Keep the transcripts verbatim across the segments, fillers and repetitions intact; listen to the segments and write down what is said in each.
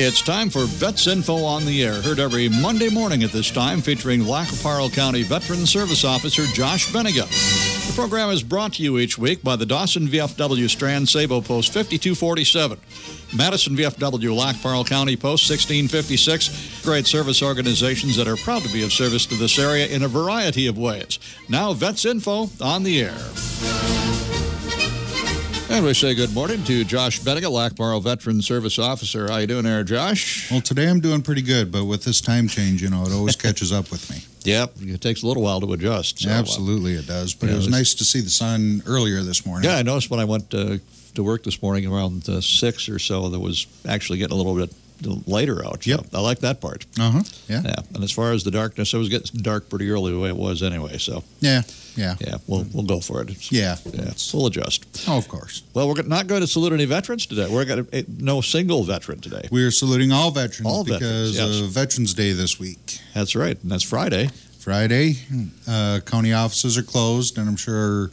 It's time for Vets Info on the Air, heard every Monday morning at this time, featuring Lac qui Parle County Veteran Service Officer Josh Bennigan. The program is brought to you each week by the Dawson V F W Strand Sabo Post fifty-two forty-seven, Madison V F W Lac qui Parle County Post sixteen fifty-six, great service organizations that are proud to be of service to this area in a variety of ways. Now, Vets Info on the Air. And we say good morning to Josh Bennigan, Lac qui Parle Veteran Service Officer. How you doing there, Josh? Well, today I'm doing pretty good, but with this time change, you know, it always catches up with me. Yep, it takes a little while to adjust. So, Absolutely, it does. But yeah, it was this, nice to see the sun earlier this morning. Yeah, I noticed when I went uh, to work this morning around uh, six or so, that was actually getting a little bit later out. Yep. So I like that part. Uh-huh, yeah. Yeah, and as far as the darkness, it was getting dark pretty early the way it was anyway, so. Yeah, yeah. Yeah, we'll, we'll go for it. It's, yeah. Yeah, we'll adjust. Oh, of course. Well, we're not going to salute any veterans today. We're going to no single veteran today. We're saluting all veterans all because veterans, yes. of Veterans Day this week. That's right, and that's Friday. Friday, uh, county offices are closed, and I'm sure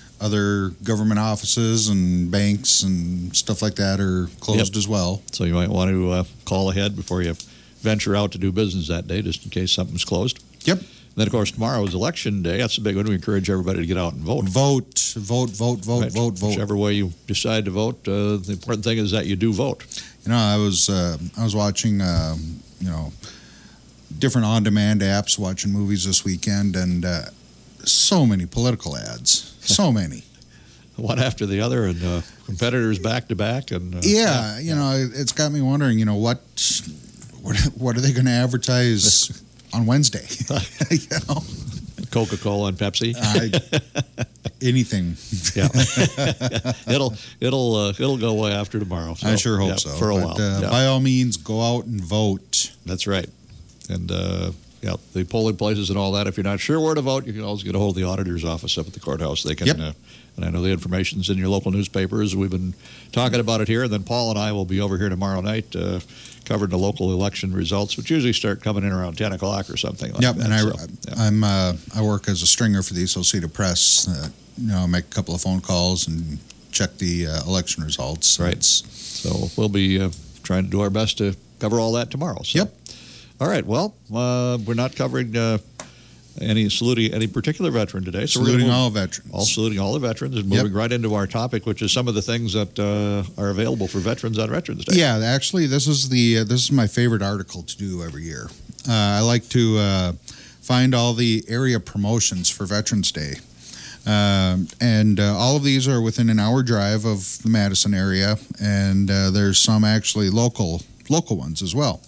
other government offices and banks and stuff like that are closed yep. as well. So you might want to uh, call ahead before you venture out to do business that day, just in case something's closed. Yep. And then, of course, tomorrow is Election Day. That's a big one. We encourage everybody to get out and vote. Vote, vote, vote, vote, right. vote, vote. Whichever way you decide to vote, uh, the important thing is that you do vote. You know, I was uh, I was watching, uh, you know, different on-demand apps, watching movies this weekend, and uh, so many political ads. So many. One after the other, and uh, competitors back to back. And uh, yeah, you know, it's got me wondering, you know, what what, what are they going to advertise on Wednesday? You know? Coca-Cola and Pepsi. uh, anything. Yeah. it'll it'll uh, it'll go away after tomorrow. So, I sure hope yeah, so. For a but, while. Uh, yeah. By all means, go out and vote. That's right. And uh, yeah, the polling places and all that. If you're not sure where to vote, you can always get a hold of the auditor's office up at the courthouse. They can. Yep. Uh, and I know the information's in your local newspapers. We've been talking about it here. And then Paul and I will be over here tomorrow night uh, covering the local election results, which usually start coming in around ten o'clock or something like yep, that. and I, so, yeah. I'm uh, I work as a stringer for the Associated Press. Uh, you know, make a couple of phone calls and check the uh, election results. Right. So we'll be uh, trying to do our best to cover all that tomorrow. So. Yep. All right. Well, uh, we're not covering uh, any saluting any particular veteran today. So Saluting we're all veterans. All saluting all the veterans and moving Yep. right into our topic, which is some of the things that uh, are available for veterans on Veterans Day. Yeah, actually, this is the uh, this is my favorite article to do every year. Uh, I like to uh, find all the area promotions for Veterans Day. Um, and uh, all of these are within an hour drive of the Madison area, and uh, there's some actually local local ones as well.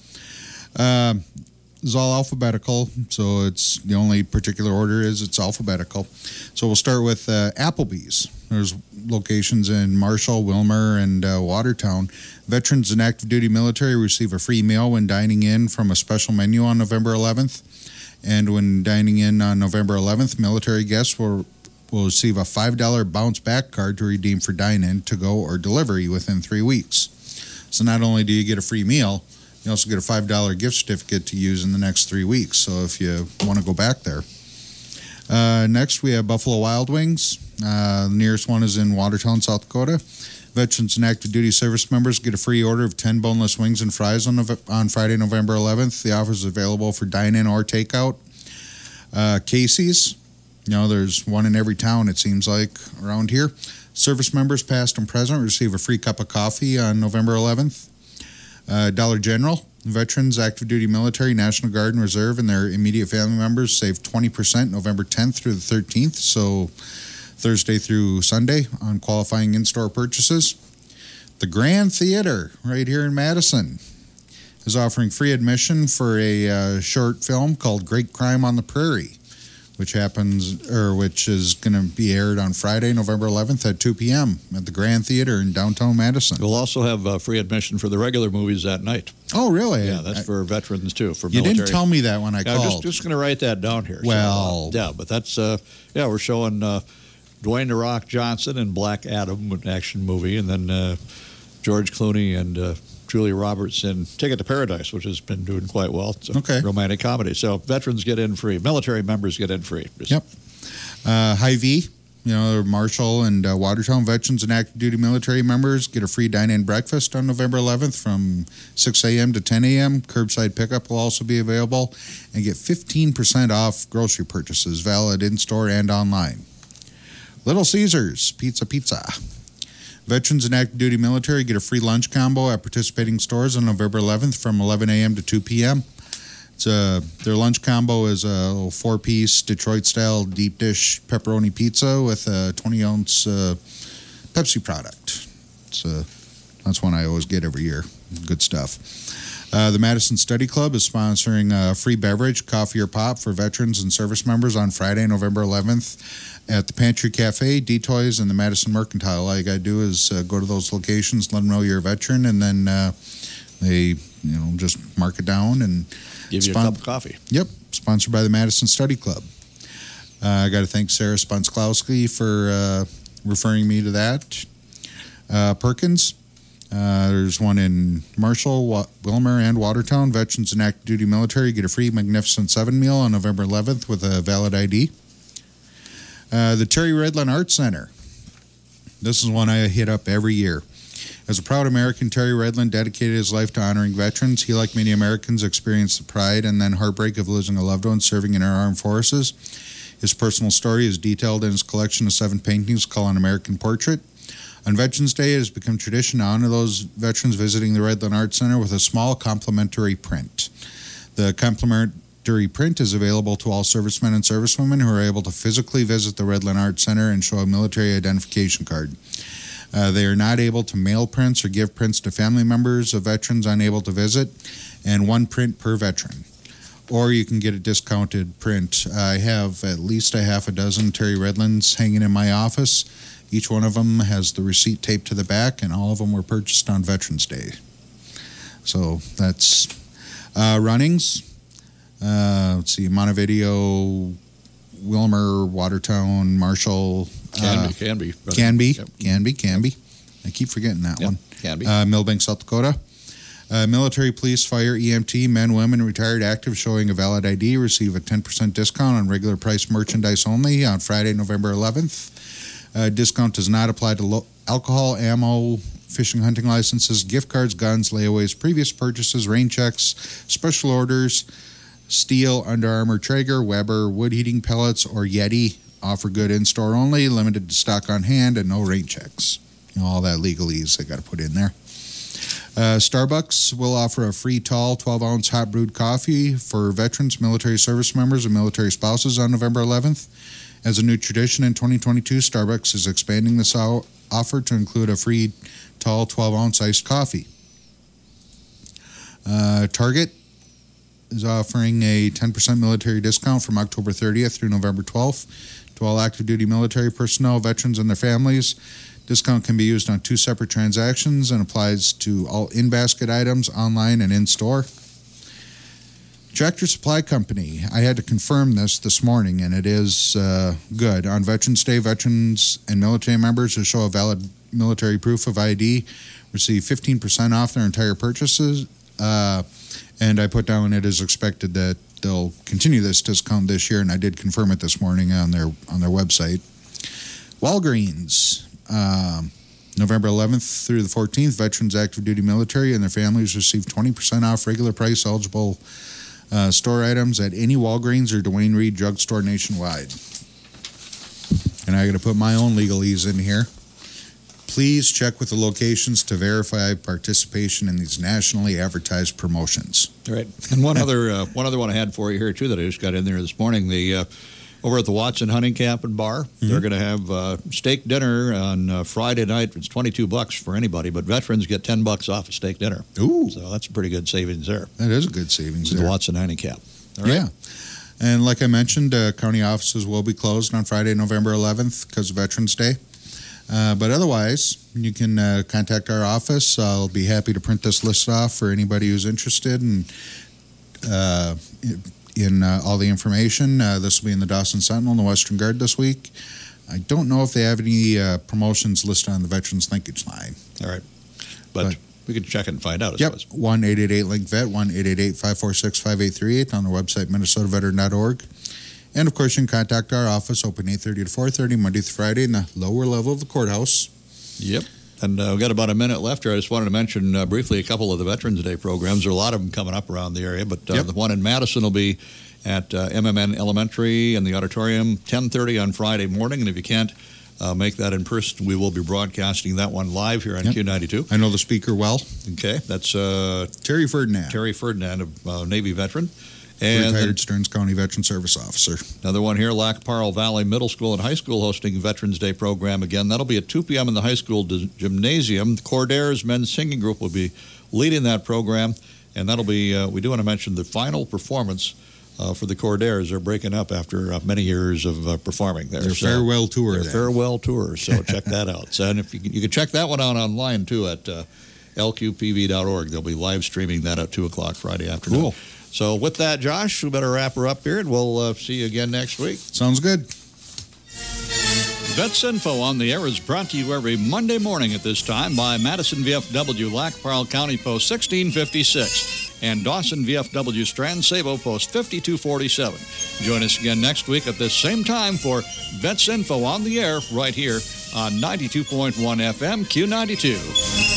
Um, it's all alphabetical, so it's the only particular order is it's alphabetical. So we'll start with uh, Applebee's. There's locations in Marshall, Wilmer, and uh, Watertown. Veterans and active duty military receive a free meal when dining in from a special menu on November eleventh. And when dining in on November eleventh, military guests will will receive a five dollar bounce back card to redeem for dine-in, to-go, or delivery within three weeks. So not only do you get a free meal, you also get a five dollar gift certificate to use in the next three weeks. So if you want to go back there. Uh, next, we have Buffalo Wild Wings. Uh, the nearest one is in Watertown, South Dakota. Veterans and active duty service members get a free order of ten boneless wings and fries on, on Friday, November eleventh. The offer is available for dine-in or takeout. Uh, Casey's. You know, there's one in every town, it seems like, around here. Service members, past and present, receive a free cup of coffee on November eleventh. Uh, Dollar General, veterans, active duty military, National Guard, and Reserve, and their immediate family members save twenty percent November tenth through the thirteenth, so Thursday through Sunday on qualifying in-store purchases. The Grand Theater, right here in Madison, is offering free admission for a uh, short film called Great Crime on the Prairie, which happens, or which is going to be aired on Friday, November eleventh at two p.m. at the Grand Theater in downtown Madison. We'll also have uh, free admission for the regular movies that night. Oh, really? Yeah, that's I, for veterans too. For you military. didn't tell me that when I yeah, called. I'm just, just going to write that down here. Well, so, uh, yeah, but that's uh, yeah, we're showing uh, Dwayne "The Rock" Johnson in Black Adam, an action movie, and then uh, George Clooney and uh, Julia Roberts in Ticket to Paradise, which has been doing quite well. It's a okay. romantic comedy. So veterans get in free. Military members get in free. Just yep. Uh, Hy-Vee you know, Marshall and uh, Watertown veterans and active duty military members get a free dine-in breakfast on November eleventh from six a.m. to ten a.m. Curbside pickup will also be available, and get fifteen percent off grocery purchases, valid in-store and online. Little Caesars Pizza Pizza. Veterans and active duty military get a free lunch combo at participating stores on November eleventh from eleven a.m. to two p.m. It's a, their lunch combo is a little four-piece Detroit-style deep dish pepperoni pizza with a twenty-ounce uh, Pepsi product. It's a, that's one I always get every year. Good stuff. Uh, the Madison Study Club is sponsoring a free beverage, coffee or pop, for veterans and service members on Friday, November eleventh at the Pantry Cafe, D-Toys, and the Madison Mercantile. All you got to do is uh, go to those locations, let them know you're a veteran, and then uh, they you know just mark it down and give you a cup of coffee. Yep, sponsored by the Madison Study Club. Uh, I got to thank Sarah Sponsklowski for uh, referring me to that. Uh, Perkins, uh, there's one in Marshall, Wa- Wilmer, and Watertown. Veterans and active duty military get a free Magnificent Seven meal on November eleventh with a valid I D. Uh, the Terry Redlin Arts Center. This is one I hit up every year. As a proud American, Terry Redlin dedicated his life to honoring veterans. He, like many Americans, experienced the pride and then heartbreak of losing a loved one serving in our armed forces. His personal story is detailed in his collection of seven paintings called An American Portrait. On Veterans Day, it has become tradition to honor those veterans visiting the Redlin Arts Center with a small complimentary print. The complimentary print is available to all servicemen and servicewomen who are able to physically visit the Redlin Arts Center and show a military identification card. Uh, they are not able to mail prints or give prints to family members of veterans unable to visit, and one print per veteran. Or you can get a discounted print. I have at least a half a dozen Terry Redlins hanging in my office. Each one of them has the receipt taped to the back, and all of them were purchased on Veterans Day. So that's uh, runnings. Uh, let's see, Montevideo, Wilmer, Watertown, Marshall. Can uh, be, can be. Can be, yep. can be, can be. I keep forgetting that yep, one. Can be. Uh, Millbank, South Dakota. Uh, military, police, fire, E M T, men, women, retired, active, showing a valid I D receive a ten percent discount on regular price merchandise only on Friday, November eleventh. Uh, discount does not apply to lo- alcohol, ammo, fishing, hunting licenses, gift cards, guns, layaways, previous purchases, rain checks, special orders, Steel, Under Armour, Traeger, Weber, wood heating pellets, or Yeti. Offer good in-store only, limited to stock on hand, and no rain checks. You know, all that legalese they got to put in there. Uh, Starbucks will offer a free tall twelve-ounce hot brewed coffee for veterans, military service members, and military spouses on November eleventh. As a new tradition in twenty twenty-two, Starbucks is expanding this offer to include a free tall twelve-ounce iced coffee. Uh, Target is offering a ten percent military discount from October thirtieth through November twelfth to all active duty military personnel, veterans, and their families. Discount can be used on two separate transactions and applies to all in-basket items, online and in-store. Tractor Supply Company. I had to confirm this this morning, and it is uh, good. On Veterans Day, veterans and military members who show a valid military proof of I D receive fifteen percent off their entire purchases. Uh, and I put down it is expected that they'll continue this discount this year, and I did confirm it this morning on their on their website. Walgreens. Um, November eleventh through the fourteenth, veterans, active duty military, and their families receive twenty percent off regular price eligible Uh, store items at any Walgreens or Duane Reade drugstore nationwide. And I got to put my own legalese in here. Please check with the locations to verify participation in these nationally advertised promotions. All right. And one other uh, one other one I had for you here, too, that I just got in there this morning. The uh, over at the Watson Hunting Camp and Bar, mm-hmm. they're going to have uh, steak dinner on uh, Friday night. It's twenty-two bucks for anybody, but veterans get ten bucks off a steak dinner. Ooh. So that's a pretty good savings there. That is a good savings there. The Watson Hunting Camp. All right. Yeah. And like I mentioned, uh, county offices will be closed on Friday, November eleventh because of Veterans Day. Uh, but otherwise, you can uh, contact our office. I'll be happy to print this list off for anybody who's interested in, uh, in uh, all the information. Uh, this will be in the Dawson Sentinel and the Western Guard this week. I don't know if they have any uh, promotions listed on the Veterans Linkage line. All right. But, but we can check it and find out, I yep, suppose. one eight eight eight link vet, one eight eight eight, five four six, five eight three eight on the website, minnesota veteran dot org. And, of course, you can contact our office, open eight thirty to four thirty, Monday through Friday, in the lower level of the courthouse. Yep. And uh, we've got about a minute left here. I just wanted to mention uh, briefly a couple of the Veterans Day programs. There are a lot of them coming up around the area, but uh, Yep. the one in Madison will be at uh, M M N Elementary in the auditorium, ten thirty on Friday morning. And if you can't uh, make that in person, we will be broadcasting that one live here on Yep. Q ninety-two. I know the speaker well. Okay, that's uh, Terry Ferdinand, Terry Ferdinand, a uh, Navy veteran. And retired Stearns County Veteran Service Officer. another one here, Lac-Parle Valley Middle School and High School hosting Veterans Day program again. That'll be at two p.m. in the high school d- gymnasium. Cordairs Men's Singing Group will be leading that program, and that'll be, uh, we do want to mention the final performance uh, for the Cordairs. They're breaking up after uh, many years of uh, performing there. Their So, farewell tour. their then. farewell tour, so check that out. So, and if you can, you can check that one out online, too, at uh, L Q P V dot org. They'll be live streaming that at two o'clock Friday afternoon. Cool. So with that, Josh, we better wrap her up here, and we'll uh, see you again next week. Sounds good. Vets Info on the Air is brought to you every Monday morning at this time by Madison V F W Lac-Parle County Post sixteen fifty-six and Dawson V F W Strand Sabo Post fifty-two forty-seven. Join us again next week at this same time for Vets Info on the Air right here on ninety-two point one F M Q ninety-two.